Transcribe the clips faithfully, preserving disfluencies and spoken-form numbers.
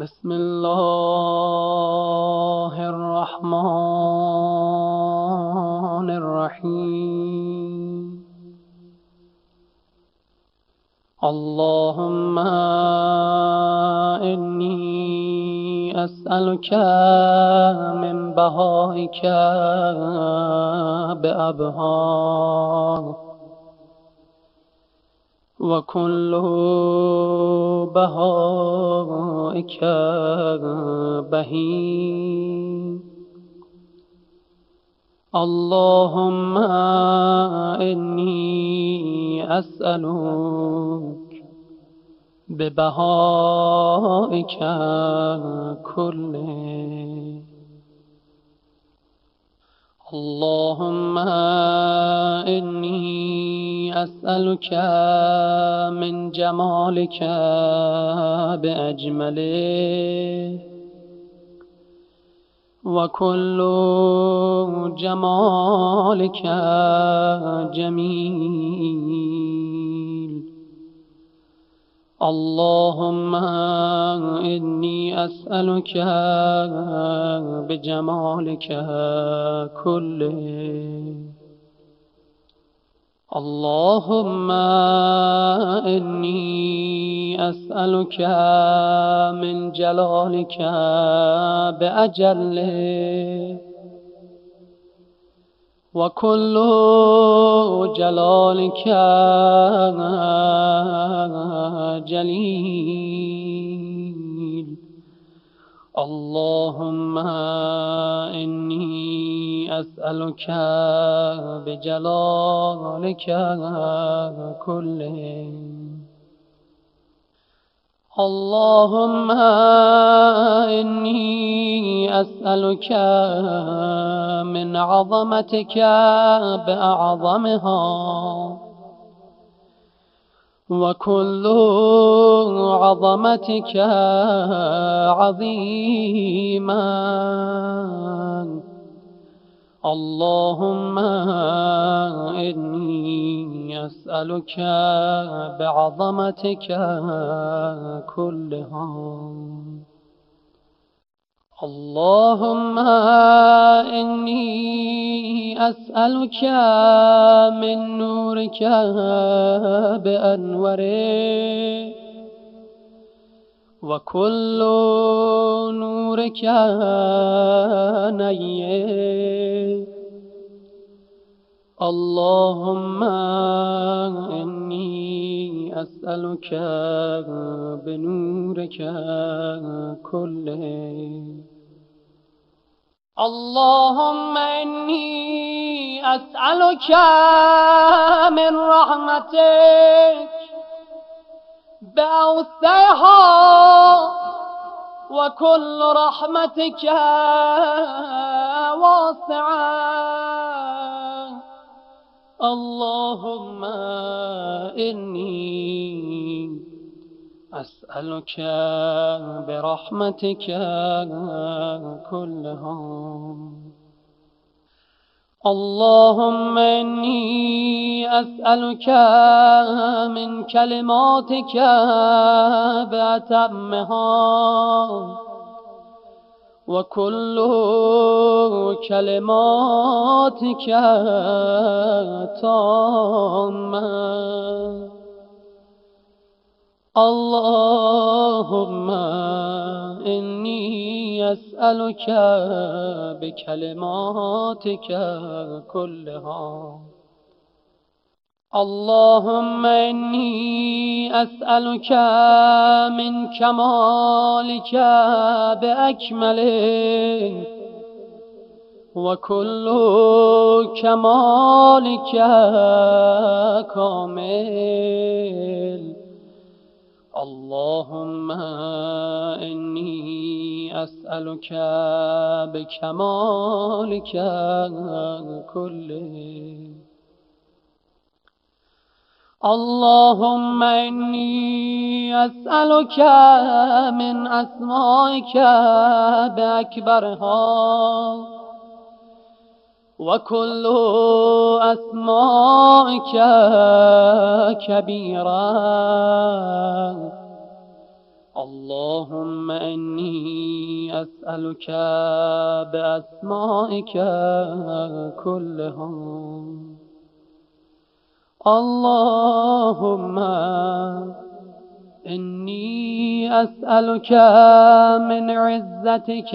بسم الله الرحمن الرحیم. اللهم إني أسألك من بهائك بأبها وكل بهائك بهي. اللهم إني أسألك ببهائك كله. اللهم إني أسألك من جمالك بأجمله وكل جمالك جميل. اللهم إني أسألك بجمالك كله. اللهم إني أسألك من جلالك بأجله وكل جلالك جليل. اللهم إني أسألك بجلالك كله. اللهم إني أسألك من عظمتك بأعظمها وكل عظمتك عظيما. اللهم إني أسألك بعظمتك كلها. اللهم إني أسألك من نورك بأنوره وكل نورك نير. اللهم إني أسألك بنورك كله. اللهم إني أسألك من رحمتك بأوسعها وكل رحمتك واسعة. اللهم إني أسألك برحمتك كلها. اللهم إني أسألك من كلماتك بأتمها وكل كلماتك تامة. اللهم إني أسألك بكلماتك كلها. اللهم إني أسألك من كمالك بأكمله وكل كمالك كامل. اللهم إني أسألك بكمالك كله. اللهم إني أسألك من أسمائك بأكبرها وكل أسمائك كبيرا اللهم إني أسألك بأسمائك كلهم. اللهم إني أسألك من عزتك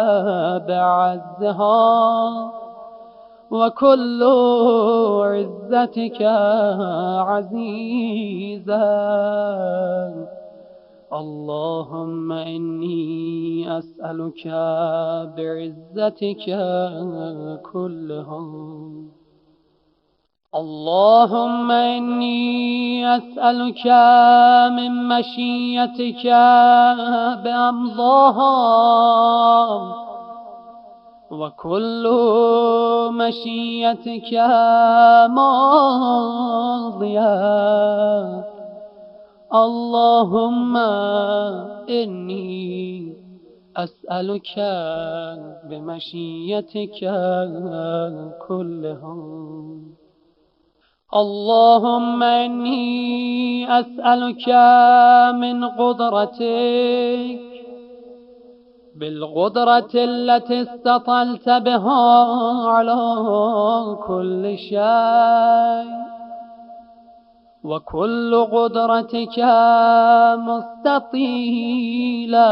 بعزها، وكل عزتك عزيزا. اللهم إني أسألك بعزتك كلهم. اللهم إني أسألك من مشيتك بأمضاها، وكل مشيتك ماضية. اللهم إني أسألك بمشيتك كلهم. اللهم إني أسألك من قدرتك بالقدرة التي استطلت بها على كل شيء، وكل قدرتك مستطيلة.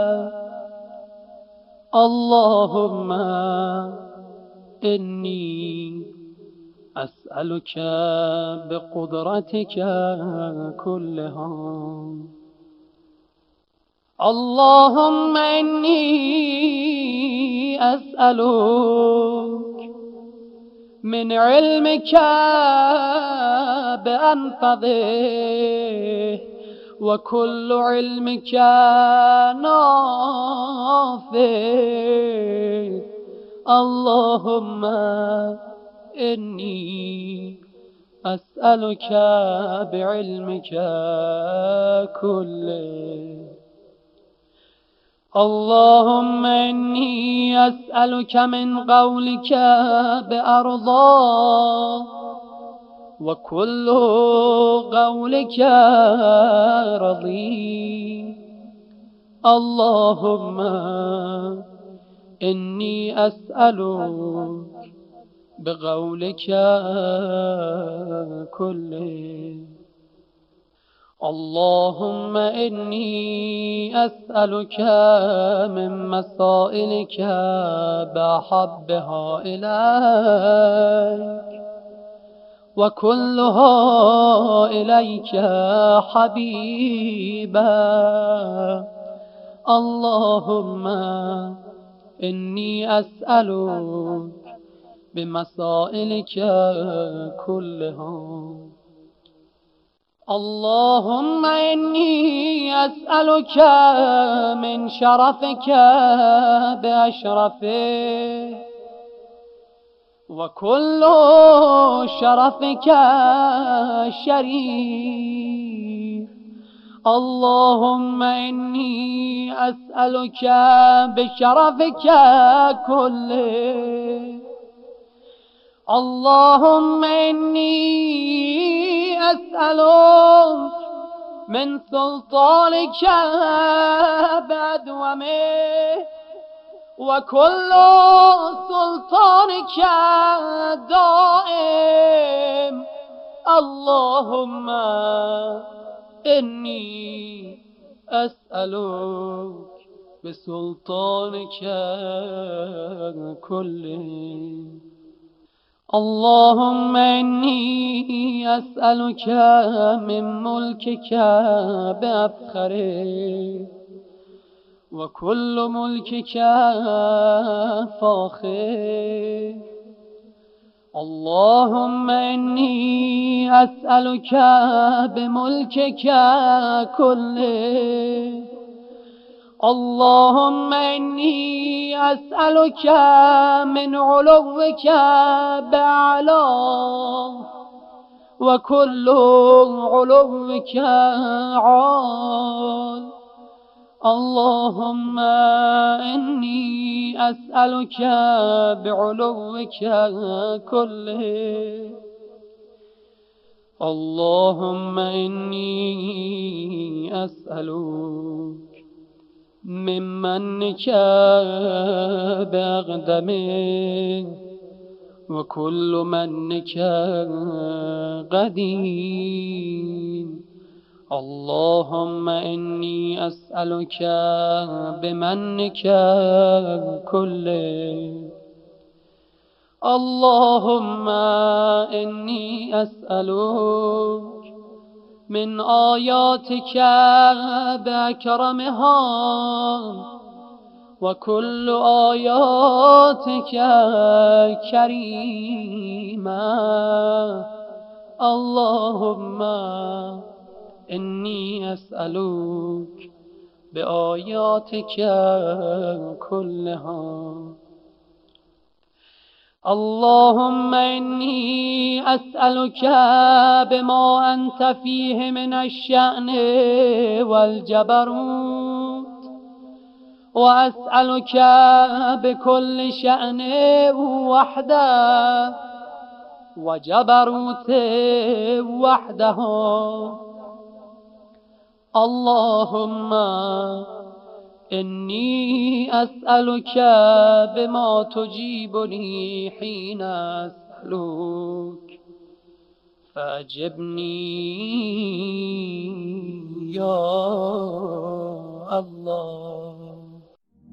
اللهم إني أسألك بقدرتك كلها. اللهم إني أسألك من علمك بأنفذه، وكل علمك نافذ. اللهم إني أسألك بعلمك كله. اللهم إني أسألك من قولك بأرضاه، وكل قولك رضي. اللهم إني أسألك بقولك كله. اللهم إني أسألك من مسائلك بأحبها إليك، وكلها إليك حبيبا. اللهم إني أسألك بمسائلك كلها. اللهم إني أسألك من شرفك بأشرفه، وكل شرفك شريف. اللهم إني أسألك بشرفك كله. اللهم إني أسألك من سلطانك بأدومه، وكل سلطانك دائم. اللهم إني أسألك بسلطانك كله. اللهم إني أسألك من ملكك بأفخره، وكل ملكك فاخر. اللهم إني أسألك بملكك كله. اللهم إني أسألك من علوك بأعلاه، وكل علوك عال. اللهم إني أسألك بعلوك كله. اللهم إني أسألك من منك بأقدمه وكل منك قديم. اللهم إني أسألك بمنك كله. اللهم إني أسألك من آياتك بأكرمها وكل آياتك كريمة. اللهم إني أسألك بآياتك كلها. اللهم إني أسألك بما أنت فيه من الشأن والجبروت، وأسألك بكل شأن وحده وجبروت وحده. اللهم إني أسألك بما تجيبني حين أسألك فأجبني يا الله.